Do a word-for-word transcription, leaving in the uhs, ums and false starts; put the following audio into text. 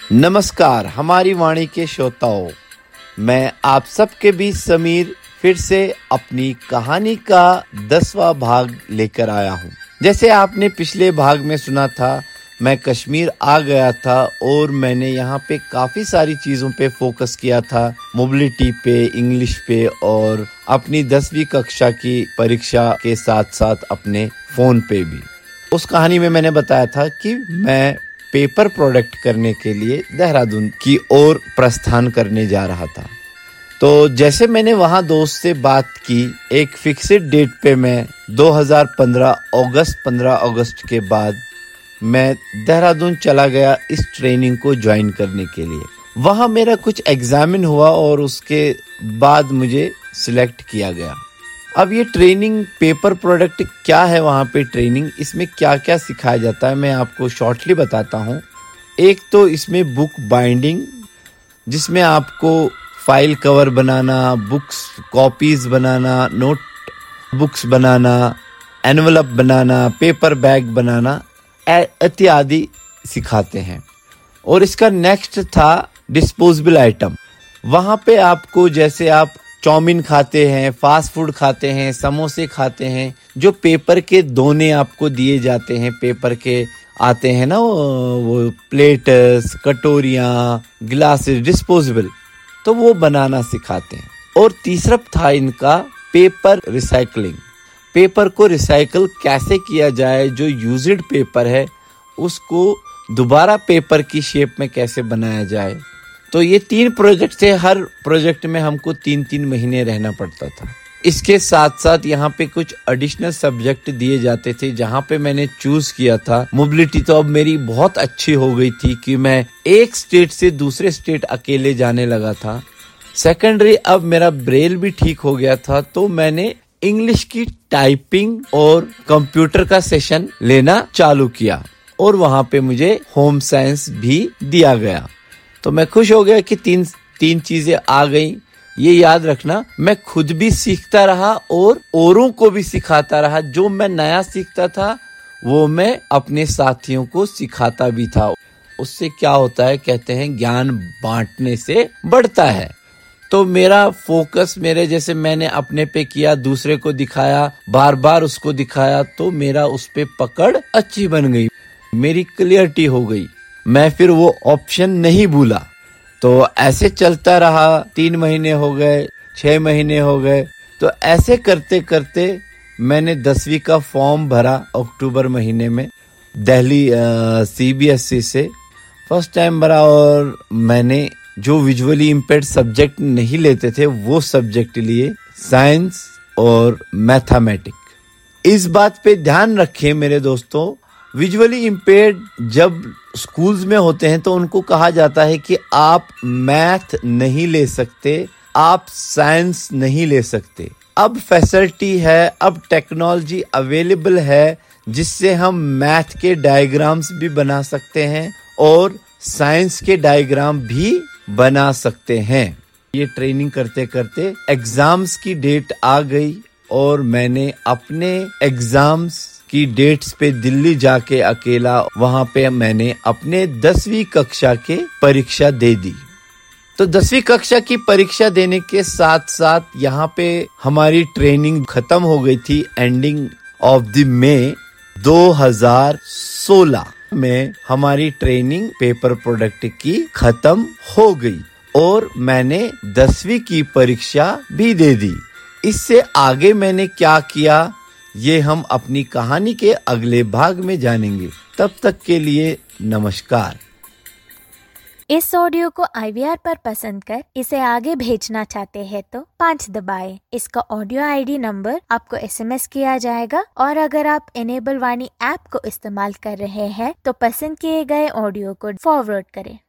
नमस्कार हमारी वाणी के श्रोताओं, मैं आप सबके बीच समीर फिर से अपनी कहानी का दसवां भाग लेकर आया हूँ। जैसे आपने पिछले भाग में सुना था, मैं कश्मीर आ गया था और मैंने यहाँ पे काफ़ी सारी चीज़ों पे फोकस किया था, मोबिलिटी पे, इंग्लिश पे और अपनी दसवीं कक्षा की परीक्षा के साथ साथ अपने फ़ोन पे भी। उस कहानी में मैंने बताया था कि मैं पेपर प्रोडक्ट करने के लिए देहरादून की ओर प्रस्थान करने जा रहा था। तो जैसे मैंने वहाँ दोस्त से बात की, एक फिक्स्ड डेट पे मैं दो हज़ार पंद्रह अगस्त पंद्रह अगस्त के बाद मैं देहरादून चला गया इस ट्रेनिंग को ज्वाइन करने के लिए। वहाँ मेरा कुछ एग्जामिन हुआ और उसके बाद मुझे सिलेक्ट किया गया। अब ये ट्रेनिंग पेपर प्रोडक्ट क्या है, वहाँ पे ट्रेनिंग, इसमें क्या क्या सिखाया जाता है मैं आपको शॉर्टली बताता हूँ। एक तो इसमें बुक बाइंडिंग, जिसमें आपको फाइल कवर बनाना, बुक्स कॉपीज बनाना, नोट बुक्स बनाना, एनवलप बनाना, पेपर बैग बनाना इत्यादि सिखाते हैं। और इसका नेक्स्ट था डिस्पोजेबल आइटम। वहाँ पे आपको, जैसे आप चाउमीन खाते हैं, फास्ट फूड खाते हैं, समोसे खाते हैं, जो पेपर के दोने आपको दिए जाते हैं, पेपर के आते हैं ना वो, वो प्लेट्स, कटोरियाँ, गिलासेस, डिस्पोजेबल, तो वो बनाना सिखाते हैं। और तीसरा था इनका पेपर रिसाइकलिंग। पेपर को रिसाइकल कैसे किया जाए, जो यूज्ड पेपर है उसको दोबारा पेपर की शेप में कैसे बनाया जाए। तो ये तीन प्रोजेक्ट थे, हर प्रोजेक्ट में हमको तीन तीन महीने रहना पड़ता था। इसके साथ साथ यहाँ पे कुछ एडिशनल सब्जेक्ट दिए जाते थे, जहाँ पे मैंने चूज किया था मोबिलिटी। तो अब मेरी बहुत अच्छी हो गई थी कि मैं एक स्टेट से दूसरे स्टेट अकेले जाने लगा था। सेकेंडरी, अब मेरा ब्रेल भी ठीक हो गया था, तो मैंने इंग्लिश की टाइपिंग और कंप्यूटर का सेशन लेना चालू किया और वहाँ पे मुझे होम साइंस भी दिया गया। तो मैं खुश हो गया कि तीन तीन चीजें आ गई। ये याद रखना, मैं खुद भी सीखता रहा और औरों को भी सिखाता रहा। जो मैं नया सीखता था वो मैं अपने साथियों को सिखाता भी था। उससे क्या होता है, कहते हैं ज्ञान बांटने से बढ़ता है। तो मेरा फोकस, मेरे जैसे मैंने अपने पे किया, दूसरे को दिखाया, बार बार उसको दिखाया, तो मेरा उस पे पकड़ अच्छी बन गई, मेरी क्लियरिटी हो गई। मैं फिर वो ऑप्शन नहीं भूला। तो ऐसे चलता रहा। तीन महीने हो गए, छह महीने हो गए। तो ऐसे करते करते मैंने दसवीं का फॉर्म भरा अक्टूबर महीने में, दिल्ली सीबीएसई से फर्स्ट टाइम भरा। और मैंने जो विजुअली इम्पेयर्ड सब्जेक्ट नहीं लेते थे वो सब्जेक्ट लिए, साइंस और मैथमेटिक्स। इस बात पे ध्यान रखें मेरे दोस्तों, विजुअली इम्पेयर्ड जब स्कूल्स में होते हैं तो उनको कहा जाता है कि आप मैथ नहीं ले सकते, आप साइंस नहीं ले सकते। अब फैसिलिटी है, अब टेक्नोलॉजी अवेलेबल है, जिससे हम मैथ के डायग्राम्स भी बना सकते हैं और साइंस के डायग्राम भी बना सकते हैं। ये ट्रेनिंग करते करते एग्जाम्स की डेट आ गई और मैंने अपने एग्जाम्स की डेट्स पे दिल्ली जाके अकेला वहाँ पे मैंने अपने दसवीं कक्षा के परीक्षा दे दी। तो दसवीं कक्षा की परीक्षा देने के साथ साथ यहाँ पे हमारी ट्रेनिंग खत्म हो गई थी। एंडिंग ऑफ द मई दो हज़ार सोलह में हमारी ट्रेनिंग पेपर प्रोडक्ट की खत्म हो गई और मैंने दसवीं की परीक्षा भी दे दी। इससे आगे मैंने क्या किया, ये हम अपनी कहानी के अगले भाग में जानेंगे। तब तक के लिए नमस्कार। इस ऑडियो को आई वी आर पर पसंद कर इसे आगे भेजना चाहते हैं तो पाँच दबाएं। इसका ऑडियो आईडी नंबर आपको एसएमएस किया जाएगा और अगर आप इनेबल वाणी ऐप को इस्तेमाल कर रहे हैं तो पसंद किए गए ऑडियो को फॉरवर्ड करें।